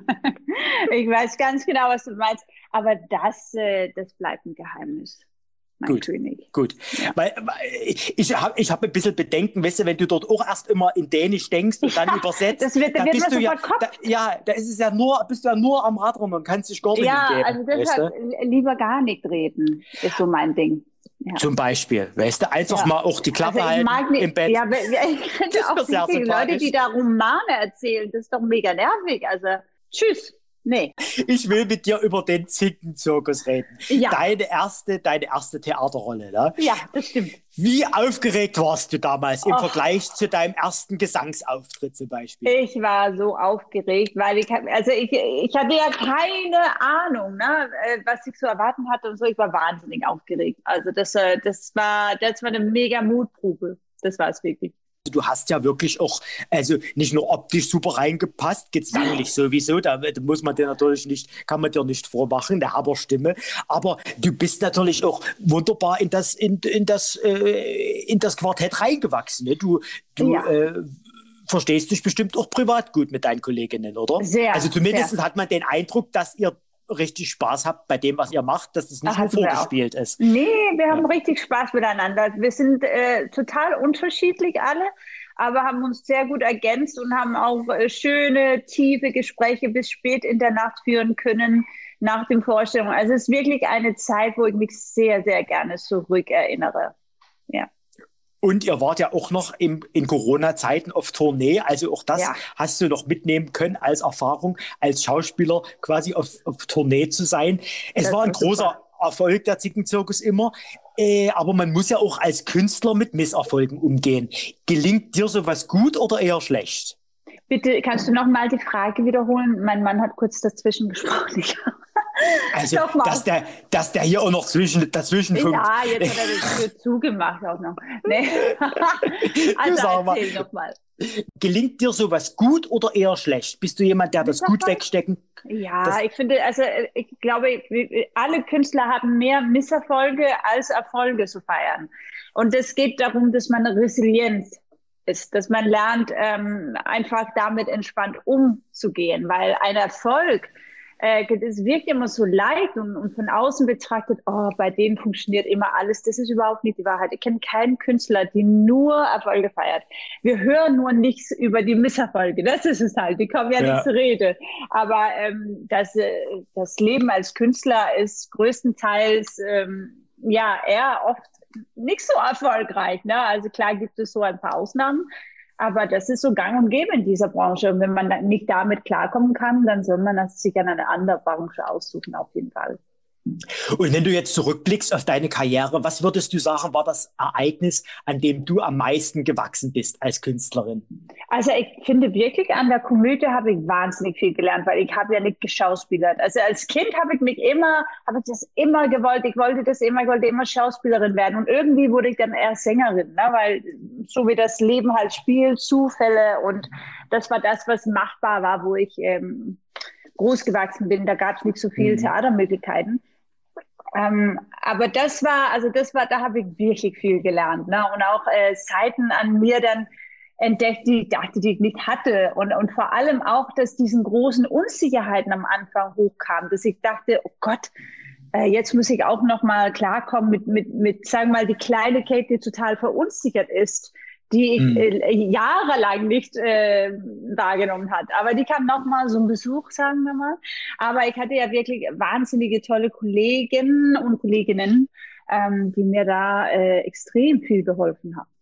Ich weiß ganz genau, was du meinst. Aber das, äh, das bleibt ein Geheimnis. Mein gut, König. Gut. Ja. Weil, weil ich habe ich hab ein bisschen Bedenken, weißt du, wenn du dort auch erst immer in Dänisch denkst und dann ja, übersetzt, das wird, da wird bist du so ja, da, ja, da ist es ja nur, bist du ja nur am Radron und kannst dich gar nicht ja, umgeben. Also deshalb weißt du? Lieber gar nicht reden, ist so mein Ding. Ja. Zum Beispiel, weißt du, einfach ja. mal auch die Klappe also halten nicht, im Bett. Ja, ich finde auch viele Leute, die da Romane erzählen, das ist doch mega nervig. Also, tschüss. Nee. Ich will mit dir über den Zickenzirkus reden. Ja. Deine erste, deine erste Theaterrolle, ne? Ja, das stimmt. Wie aufgeregt warst du damals im Och. Vergleich zu deinem ersten Gesangsauftritt zum Beispiel? Ich war so aufgeregt, weil ich, also ich, ich hatte ja keine Ahnung, ne, was ich zu erwarten hatte und so. Ich war wahnsinnig aufgeregt. Also das, das war, das war eine mega Mutprobe. Das war es wirklich. Du hast ja wirklich auch, also nicht nur optisch super reingepasst, gesanglich sowieso, da muss man dir natürlich nicht, kann man dir nicht vormachen, der Hammerstimme, aber du bist natürlich auch wunderbar in das, in, in das, äh, in das Quartett reingewachsen, ne? Du, du, ja. äh, verstehst dich bestimmt auch privat gut mit deinen Kolleginnen, oder? Sehr. Also zumindest sehr. hat man den Eindruck, dass ihr richtig Spaß habt bei dem, was ihr macht, dass es nicht nur vorgespielt ist. Nee, wir haben ja. richtig Spaß miteinander. Wir sind äh, total unterschiedlich alle, aber haben uns sehr gut ergänzt und haben auch äh, schöne, tiefe Gespräche bis spät in der Nacht führen können nach den Vorstellungen. Also es ist wirklich eine Zeit, wo ich mich sehr, sehr gerne zurückerinnere. Ja. Und ihr wart ja auch noch im, in Corona-Zeiten auf Tournee, also auch das ja. hast du noch mitnehmen können als Erfahrung, als Schauspieler quasi auf, auf Tournee zu sein. Es das war ein großer super. Erfolg, der Zickenzirkus immer, äh, aber man muss ja auch als Künstler mit Misserfolgen umgehen. Gelingt dir sowas gut oder eher schlecht? Bitte, kannst du noch mal die Frage wiederholen? Mein Mann hat kurz dazwischen gesprochen. Also, dass der, dass der hier auch noch zwischen, dazwischen funkt. Ja, jetzt hat er das Tür zugemacht auch noch. Nee. Also erzähl noch mal. Gelingt dir sowas gut oder eher schlecht? Bist du jemand, der das gut wegstecken? Ja, das ich finde, also ich glaube, alle Künstler haben mehr Misserfolge als Erfolge zu feiern. Und es geht darum, dass man Resilienz ist, dass man lernt, ähm, einfach damit entspannt umzugehen, weil ein Erfolg äh, es wirkt immer so leicht und, und von außen betrachtet, oh, bei denen funktioniert immer alles. Das ist überhaupt nicht die Wahrheit. Ich kenne keinen Künstler, die nur Erfolge feiert. Wir hören nur nichts über die Misserfolge. Das ist es halt. Die kommen ja, ja. nicht zur Rede. Aber ähm, das, äh, das Leben als Künstler ist größtenteils ähm, ja eher oft nicht so erfolgreich. Ne? Also klar gibt es so ein paar Ausnahmen. Aber das ist so gang und gäbe in dieser Branche. Und wenn man nicht damit klarkommen kann, dann soll man sich an eine andere Branche aussuchen, auf jeden Fall. Und wenn du jetzt zurückblickst auf deine Karriere, was würdest du sagen, war das Ereignis, an dem du am meisten gewachsen bist als Künstlerin? Also ich finde wirklich, an der Komödie habe ich wahnsinnig viel gelernt, weil ich habe ja nicht geschauspielert. Also als Kind habe ich mich immer, habe ich das immer gewollt. Ich wollte das immer, ich wollte immer Schauspielerin werden. Und irgendwie wurde ich dann eher Sängerin, ne? Weil so wie das Leben halt spielt, Zufälle, und das war das, was machbar war, wo ich ähm, groß gewachsen bin. Da gab es nicht so viele mhm. Theatermöglichkeiten. Ähm, aber das war, also das war, da habe ich wirklich viel gelernt, ne? Und auch äh, Seiten an mir dann entdeckt, die ich dachte, die ich nicht hatte. Und, und vor allem auch, dass diesen großen Unsicherheiten am Anfang hochkamen, dass ich dachte, oh Gott, äh, jetzt muss ich auch noch mal klarkommen mit, mit, mit, sagen wir mal, die kleine Kate, die total verunsichert ist, die ich äh, jahrelang nicht äh, wahrgenommen hat. Aber die kam noch mal so ein Besuch, sagen wir mal. Aber ich hatte ja wirklich wahnsinnige, tolle Kollegen und Kolleginnen, ähm, die mir da äh, extrem viel geholfen haben.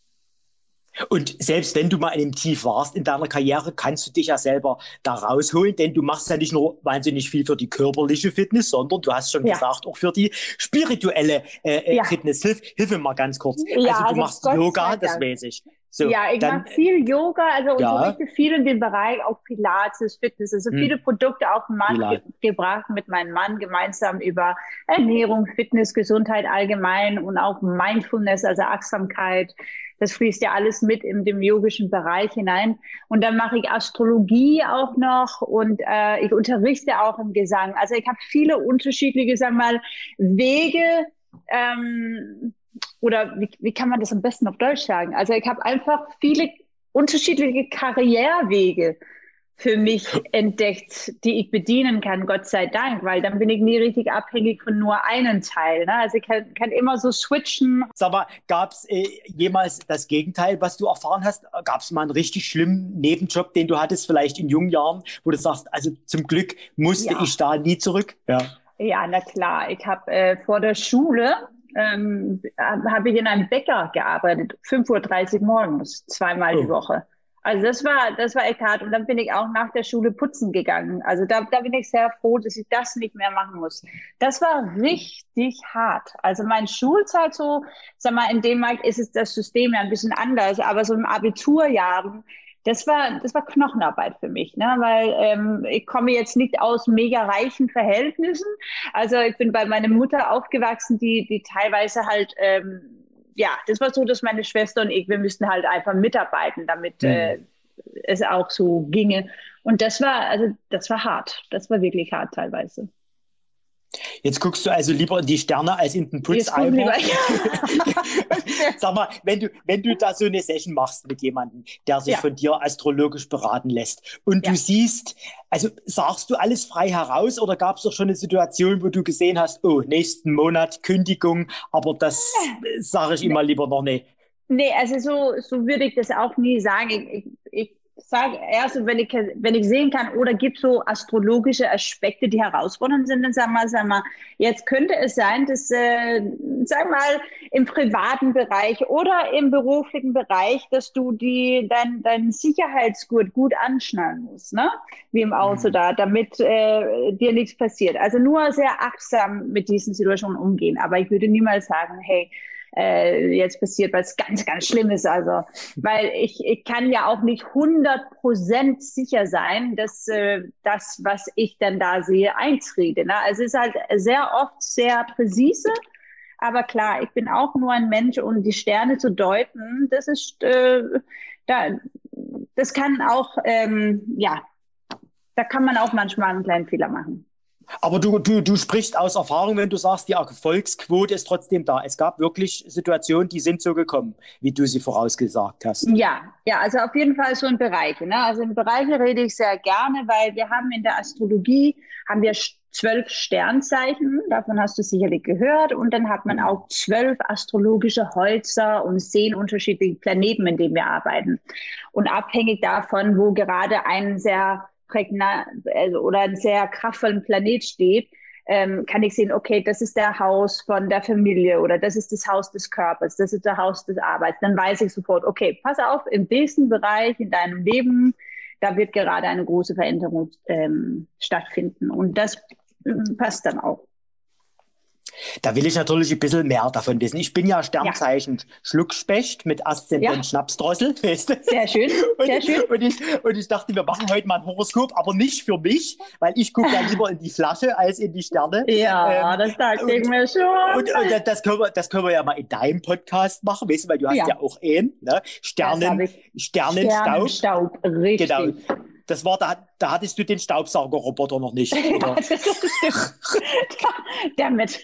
Und selbst wenn du mal in dem Tief warst in deiner Karriere, kannst du dich ja selber da rausholen, denn du machst ja nicht nur wahnsinnig viel für die körperliche Fitness, sondern du hast schon ja. gesagt, auch für die spirituelle äh, ja. Fitness. Hilf, hilf mir mal ganz kurz. Ja, also du also machst Gott Yoga, das weiß ich. So, ja, ich mache viel Yoga, also ja. unterrichte viel in dem Bereich, auch Pilates, Fitness, also hm. viele Produkte auf den Markt ge gebracht mit meinem Mann gemeinsam über Ernährung, Fitness, Gesundheit allgemein und auch Mindfulness, also Achtsamkeit. Das fließt ja alles mit in dem yogischen Bereich hinein. Und dann mache ich Astrologie auch noch und äh, ich unterrichte auch im Gesang. Also ich habe viele unterschiedliche, sagen wir mal, Wege, ähm, oder wie, wie kann man das am besten auf Deutsch sagen? Also ich habe einfach viele unterschiedliche Karrierewege für mich entdeckt, die ich bedienen kann, Gott sei Dank, weil dann bin ich nie richtig abhängig von nur einem Teil. Ne? Also ich kann, kann immer so switchen. Sag mal, gab es äh, jemals das Gegenteil, was du erfahren hast? Gab es mal einen richtig schlimmen Nebenjob, den du hattatti vielleicht in jungen Jahren, wo du sagst, also zum Glück musste ja. ich da nie zurück? Ja, ja, na klar. Ich habe äh, vor der Schule ähm, habe ich in einem Bäcker gearbeitet, fünf Uhr dreißig morgens, zweimal oh. die Woche. Also das war, das war echt hart. Und dann bin ich auch nach der Schule putzen gegangen. Also da, da bin ich sehr froh, dass ich das nicht mehr machen muss. Das war richtig hart. Also meine Schulzeit so, sag mal, in Dänemark ist es das System ja ein bisschen anders, aber so im Abiturjahren, das war, das war Knochenarbeit für mich, ne? Weil ähm, ich komme jetzt nicht aus mega reichen Verhältnissen. Also ich bin bei meiner Mutter aufgewachsen, die, die teilweise halt, ähm, ja, das war so, dass meine Schwester und ich, wir müssten halt einfach mitarbeiten, damit mhm. äh, es auch so ginge. Und das war, also das war hart. Das war wirklich hart teilweise. Jetzt guckst du also lieber in die Sterne als in den Putzeimer. Sag mal, wenn du, wenn du da so eine Session machst mit jemandem, der sich ja. von dir astrologisch beraten lässt und ja. du siehst, also sagst du alles frei heraus oder gab es doch schon eine Situation, wo du gesehen hast, oh, nächsten Monat Kündigung, aber das sage ich immer lieber noch nicht. Nee, also so, so würde ich das auch nie sagen. Ich, ich, ich sage erst, wenn ich, wenn ich sehen kann, oder gibt es so astrologische Aspekte, die herausfordernd sind, dann sagen wir, sagen wir, jetzt könnte es sein, dass, äh, sagen wir mal, im privaten Bereich oder im beruflichen Bereich, dass du die, dein, dein Sicherheitsgurt gut anschnallen musst, ne? Wie im Auto mhm. da, damit äh, dir nichts passiert. Also nur sehr achtsam mit diesen Situationen umgehen. Aber ich würde niemals sagen, hey, Äh, jetzt passiert was ganz, ganz Schlimmes. Also, weil ich, ich kann ja auch nicht hundert Prozent sicher sein, dass äh, das, was ich dann da sehe, eintrete. Ne? Also es ist halt sehr oft sehr präzise. Aber klar, ich bin auch nur ein Mensch und die Sterne zu deuten, das ist, äh, da, das kann auch, ähm, ja, da kann man auch manchmal einen kleinen Fehler machen. Aber du, du, du sprichst aus Erfahrung, wenn du sagst, die Erfolgsquote ist trotzdem da. Es gab wirklich Situationen, die sind so gekommen, wie du sie vorausgesagt hast. Ja, ja, also auf jeden Fall so in Bereiche. Ne? Also in Bereiche rede ich sehr gerne, weil wir haben in der Astrologie, haben wir zwölf Sternzeichen, davon hast du sicherlich gehört. Und dann hat man auch zwölf astrologische Häuser und zehn unterschiedliche Planeten, in denen wir arbeiten. Und abhängig davon, wo gerade ein sehr prägnant also, oder ein sehr kraftvollen Planet steht, ähm, kann ich sehen, okay, das ist der Haus von der Familie oder das ist das Haus des Körpers, das ist das Haus des Arbeits. Dann weiß ich sofort, okay, pass auf, in diesem Bereich in deinem Leben, da wird gerade eine große Veränderung ähm, stattfinden. Und das ähm, passt dann auch. Da will ich natürlich ein bisschen mehr davon wissen. Ich bin ja Sternzeichen ja. Schluckspecht mit Aszendent ja. Schnapsdrossel. Weißt du? Sehr schön, sehr und, schön. Und ich, und ich dachte, wir machen heute mal ein Horoskop, aber nicht für mich, weil ich gucke ja lieber in die Flasche als in die Sterne. Ja, ähm, das dachte ich mir schon. Und, und das, können wir, das können wir ja mal in deinem Podcast machen, weißt du, weil du hast ja, ja auch einen, ne? Sternen, Sternenstaub. Sternenstaub, richtig. Genau. Das war, da, da hattest du den Staubsaugerroboter noch nicht, oder? Damit.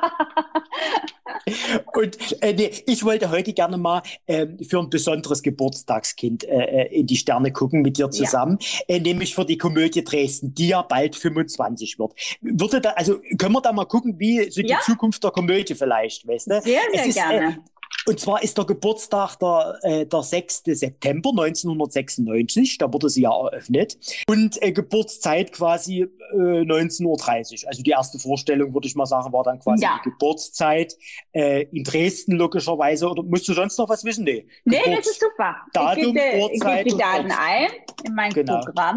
Und äh, nee, ich wollte heute gerne mal äh, für ein besonderes Geburtstagskind äh, in die Sterne gucken mit dir zusammen, ja. äh, nämlich für die Komödie Dresden, die ja bald fünfundzwanzig wird. Würde da, also können wir da mal gucken, wie so die ja. Zukunft der Komödie vielleicht, weißt du? Sehr, sehr ist, gerne. Äh, Und zwar ist der Geburtstag der, äh, der sechster September neunzehnhundertsechsundneunzig, da wurde sie ja eröffnet. Und äh, Geburtszeit quasi äh, neunzehn Uhr dreißig. Also die erste Vorstellung, würde ich mal sagen, war dann quasi ja. die Geburtszeit äh, in Dresden logischerweise. Oder musst du sonst noch was wissen? Nee, nee das ist super. Datum, ich gebe, Uhrzeit ich gebe die Daten ein in mein genau. Programm.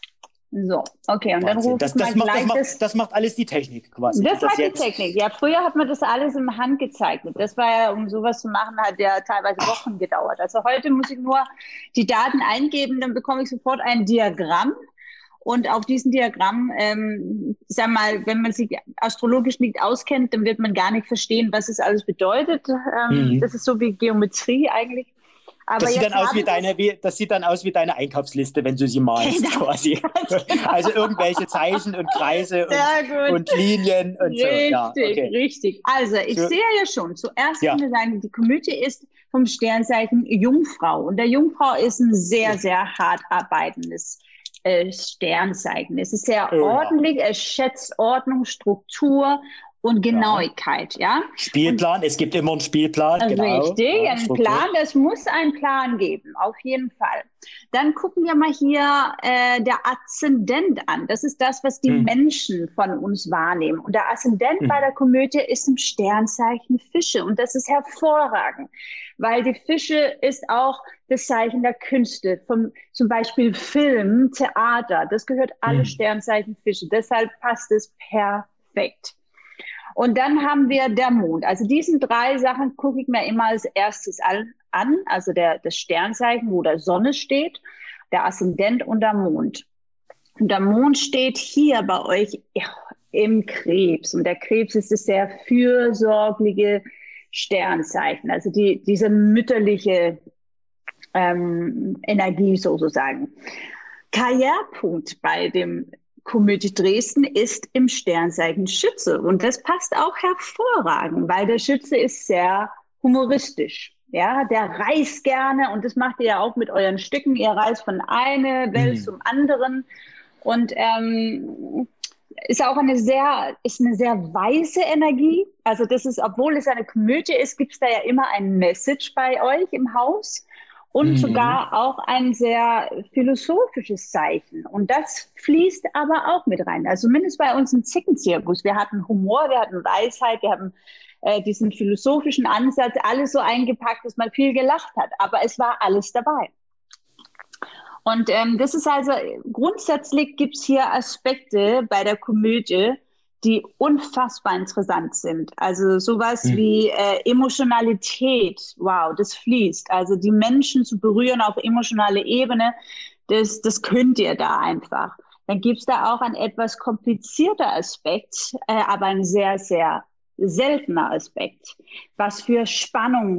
So, okay, und Wahnsinn. Dann ruft das, man das, macht, gleich das, macht, das, das macht alles die Technik quasi. Das, das macht jetzt. die Technik. Ja, früher hat man das alles im Hand gezeichnet. Das war ja, um sowas zu machen, hat ja teilweise Wochen Ach. gedauert. Also heute muss ich nur die Daten eingeben, dann bekomme ich sofort ein Diagramm. Und auf diesem Diagramm, ähm, ich sag mal, wenn man sich astrologisch nicht auskennt, dann wird man gar nicht verstehen, was es alles bedeutet. Ähm, mhm. Das ist so wie Geometrie eigentlich. Aber das, sieht dann aus wie deine, wie, das sieht dann aus wie deine Einkaufsliste, wenn du sie malst, genau. quasi. Also irgendwelche Zeichen und Kreise und, und Linien und richtig, so. Ja, okay. Richtig. Also ich so. sehe ja schon, zuerst ja. kann ich sagen, die Komödie ist vom Sternzeichen Jungfrau. Und der Jungfrau ist ein sehr, sehr hart arbeitendes äh, Sternzeichen. Es ist sehr oh, ordentlich, ja. es schätzt Ordnung, Struktur und Genauigkeit, ja. Spielplan, und, es gibt immer einen Spielplan, genau. Richtig, ja, einen Plan, es muss einen Plan geben, auf jeden Fall. Dann gucken wir mal hier äh, der Aszendent an. Das ist das, was die hm. Menschen von uns wahrnehmen. Und der Aszendent hm. bei der Komödie ist im Sternzeichen Fische. Und das ist hervorragend, weil die Fische ist auch das Zeichen der Künste, vom, zum Beispiel Film, Theater. Das gehört alle hm. Sternzeichen Fische. Deshalb passt es perfekt. Und dann haben wir der Mond. Also diesen drei Sachen gucke ich mir immer als erstes an. Also der, das Sternzeichen, wo der Sonne steht, der Aszendent und der Mond. Und der Mond steht hier bei euch im Krebs. Und der Krebs ist das sehr fürsorgliche Sternzeichen. Also die, diese mütterliche ähm, Energie sozusagen. Karrierepunkt bei dem Komödie Dresden ist im Sternzeichen Schütze. Und das passt auch hervorragend, weil der Schütze ist sehr humoristisch. Ja, der reist gerne und das macht ihr ja auch mit euren Stücken. Ihr reist von einer Welt mhm. zum anderen und ähm, ist auch eine sehr, ist eine sehr weise Energie. Also das ist, obwohl es eine Komödie ist, gibt es da ja immer ein Message bei euch im Haus. Und mhm. sogar auch ein sehr philosophisches Zeichen. Und das fließt aber auch mit rein. Also zumindest bei uns im Zickenzirkus. Wir hatten Humor, wir hatten Weisheit, wir haben äh, diesen philosophischen Ansatz, alles so eingepackt, dass man viel gelacht hat. Aber es war alles dabei. Und ähm, das ist also, grundsätzlich gibt es hier Aspekte bei der Komödie, die unfassbar interessant sind. Also sowas mhm. wie äh, Emotionalität, wow, das fließt. Also die Menschen zu berühren auf emotionaler Ebene, das, das könnt ihr da einfach. Dann gibt's da auch einen etwas komplizierter Aspekt, äh, aber ein sehr, sehr seltener Aspekt, was für Spannung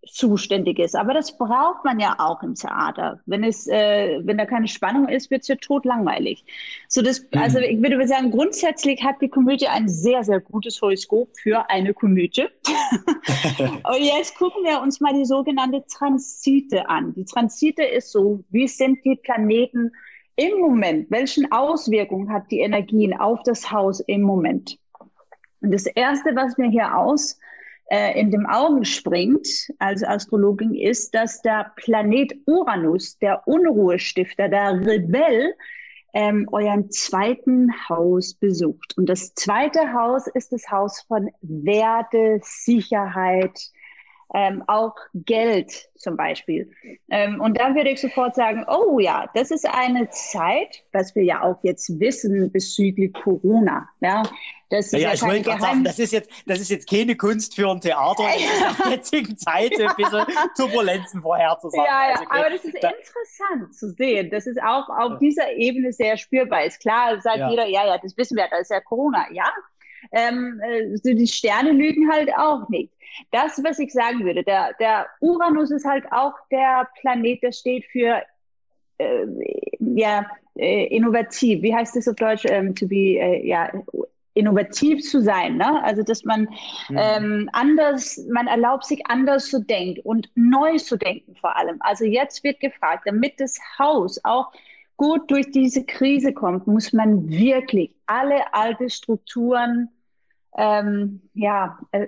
zuständig ist. Aber das braucht man ja auch im Theater. Wenn es, äh, wenn da keine Spannung ist, wird es ja totlangweilig. So das, mhm. Also ich würde sagen, grundsätzlich hat die Komödie ein sehr, sehr gutes Horoskop für eine Komödie. Und jetzt gucken wir uns mal die sogenannte Transite an. Die Transite ist so, wie sind die Planeten im Moment? Welchen Auswirkungen hat die Energien auf das Haus im Moment? Und das Erste, was mir hier aus äh, in dem Augen springt als Astrologin, ist, dass der Planet Uranus, der Unruhestifter, der Rebell, ähm, euren zweiten Haus besucht. Und das zweite Haus ist das Haus von Werte, Sicherheit, Ähm, auch Geld zum Beispiel. Ähm, und da würde ich sofort sagen, oh ja, das ist eine Zeit, was wir ja auch jetzt wissen bezüglich Corona. Ja, das ist ja, ja ich wollte gerade sagen, das ist, jetzt, das ist jetzt keine Kunst für ein Theater, in der jetzigen Zeit ein bisschen Turbulenzen vorherzusagen. Ja, ja, also, okay, aber das ist da, interessant zu sehen. Das ist auch auf ja. dieser Ebene sehr spürbar. Ist klar, sagt ja. jeder, ja, ja, das wissen wir, das ist ja Corona. Ja, ähm, die Sterne lügen halt auch nicht. Das, was ich sagen würde, der, der Uranus ist halt auch der Planet, der steht für äh, ja, äh, innovativ. Wie heißt das auf Deutsch? Ähm, to be, äh, ja, innovativ zu sein. Ne? Also, dass man mhm. ähm, anders, man erlaubt sich anders zu denken und neu zu denken vor allem. Also jetzt wird gefragt, damit das Haus auch gut durch diese Krise kommt, muss man wirklich alle alte Strukturen ähm, ja, äh,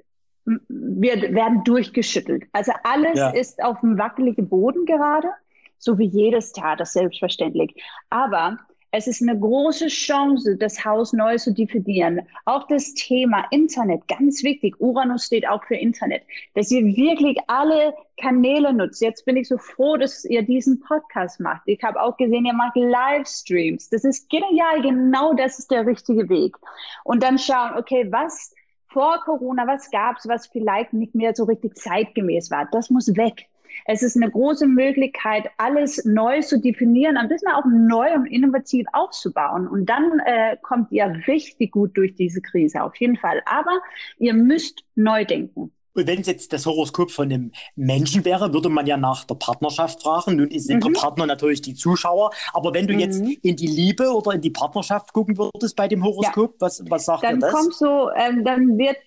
wir werden durchgeschüttelt. Also alles ja. ist auf dem wackeligen Boden gerade, so wie jedes Theater, selbstverständlich. Aber es ist eine große Chance, das Haus neu zu definieren. Auch das Thema Internet, ganz wichtig. Uranus steht auch für Internet. Dass ihr wirklich alle Kanäle nutzt. Jetzt bin ich so froh, dass ihr diesen Podcast macht. Ich habe auch gesehen, ihr macht Livestreams. Das ist genial. Genau das ist der richtige Weg. Und dann schauen, okay, was vor Corona, was gab's, was vielleicht nicht mehr so richtig zeitgemäß war? Das muss weg. Es ist eine große Möglichkeit, alles neu zu definieren, ein bisschen auch neu und innovativ aufzubauen. Und dann äh, kommt ihr richtig gut durch diese Krise, auf jeden Fall. Aber ihr müsst neu denken. Und wenn es jetzt das Horoskop von einem Menschen wäre, würde man ja nach der Partnerschaft fragen. Nun sind mhm. der Partner natürlich die Zuschauer. Aber wenn du mhm. jetzt in die Liebe oder in die Partnerschaft gucken würdest bei dem Horoskop, ja. was, was sagt dann dir das? Kommt so, ähm, dann wird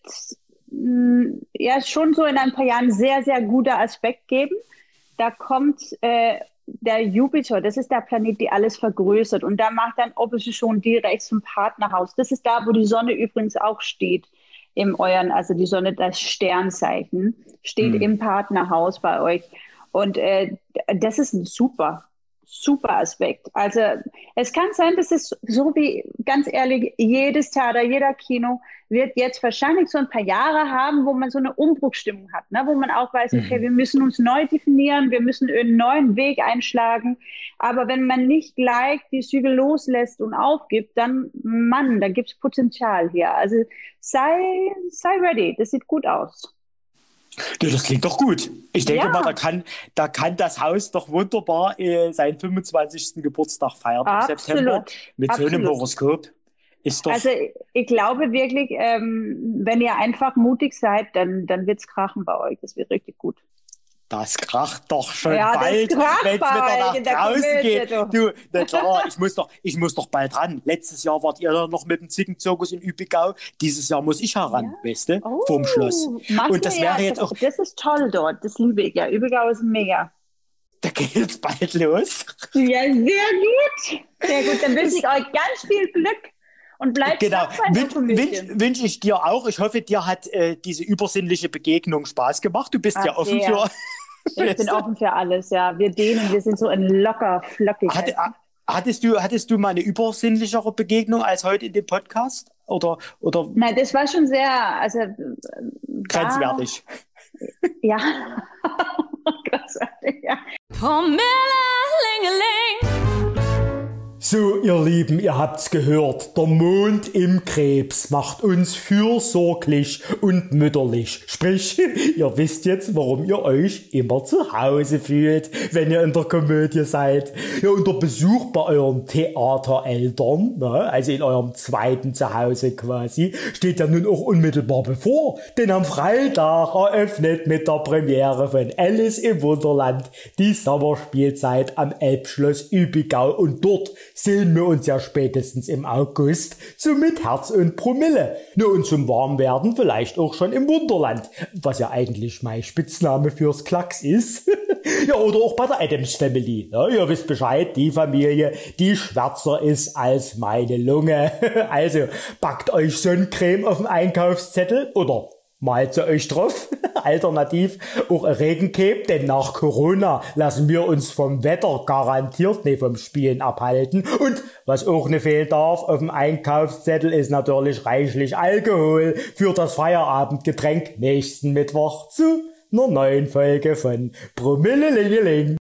mh, ja schon so in ein paar Jahren sehr, sehr guter Aspekt geben. Da kommt äh, der Jupiter, das ist der Planet, der alles vergrößert. Und da macht dann Opposition direkt zum Partnerhaus. Das ist da, wo die Sonne übrigens auch steht. Im euren, also die Sonne, das Sternzeichen, steht mhm. im Partnerhaus bei euch. Und äh, das ist ein super, super Aspekt. Also es kann sein, dass es so wie, ganz ehrlich, jedes Theater, jeder Kino wird jetzt wahrscheinlich so ein paar Jahre haben, wo man so eine Umbruchstimmung hat, ne? Wo man auch weiß, okay, mhm. wir müssen uns neu definieren, wir müssen einen neuen Weg einschlagen. Aber wenn man nicht gleich die Zügel loslässt und aufgibt, dann, Mann, da gibt es Potenzial hier. Also sei, sei ready, das sieht gut aus. Ja, das klingt doch gut. Ich denke ja. mal, da kann, da kann das Haus doch wunderbar äh, seinen fünfundzwanzigsten Geburtstag feiern Absolut. im September mit Absolut. so einem Horoskop. Ist doch also ich glaube wirklich, ähm, wenn ihr einfach mutig seid, dann, dann wird es krachen bei euch. Das wird richtig gut. Das kracht doch schon ja, bald, wenn es wieder nach draußen Komödie, geht. Du, na klar, ich muss, doch, ich muss doch bald ran. Letztes Jahr wart ihr noch mit dem Zickenzirkus in Üppigau. Dieses Jahr muss ich heran, ja. weißt du, oh, vorm Schloss. Und das wäre ja, jetzt auch... Das ist toll dort, das liebe ich ja. Üppigau ist mega. Da geht's bald los. Ja, sehr gut. Sehr gut, dann wünsche ich euch ganz viel Glück. Und bleibt genau. Wün, wünsch, wünsch ich dir auch. Ich hoffe, dir hat äh, diese übersinnliche Begegnung Spaß gemacht. Du bist Ach, ja offen sehr. für... Ich bin offen für alles, ja. Wir dehnen, wir sind so ein locker, flockig. Hat, hattest, du, hattest du mal eine übersinnlichere Begegnung als heute in dem Podcast? Oder, oder? Nein, das war schon sehr... Also, grenzwertig. War, ja. grenzwertig, ja. So, ihr Lieben, ihr habt's gehört. Der Mond im Krebs macht uns fürsorglich und mütterlich. Sprich, ihr wisst jetzt, warum ihr euch immer zu Hause fühlt, wenn ihr in der Komödie seid. Ja, und der Besuch bei euren Theatereltern, ne, also in eurem zweiten Zuhause quasi, steht ja nun auch unmittelbar bevor. Denn am Freitag eröffnet mit der Premiere von Alice im Wunderland die Sommerspielzeit am Elbschloss Übigau. Und dort sehen wir uns ja spätestens im August so mit Herz und Promille. Nur und zum Warmwerden vielleicht auch schon im Wunderland, was ja eigentlich mein Spitzname fürs Klacks ist. Ja, oder auch bei der Addams Family. Ja, ihr wisst Bescheid, die Familie, die schwärzer ist als meine Lunge. Also packt euch Sonnencreme auf den Einkaufszettel oder malt sie euch drauf. Alternativ auch ein Regencape, denn nach Corona lassen wir uns vom Wetter garantiert, nee, vom Spielen abhalten. Und was auch nicht fehlen darf auf dem Einkaufszettel ist natürlich reichlich Alkohol für das Feierabendgetränk nächsten Mittwoch zu einer neuen Folge von Promille Lingeling.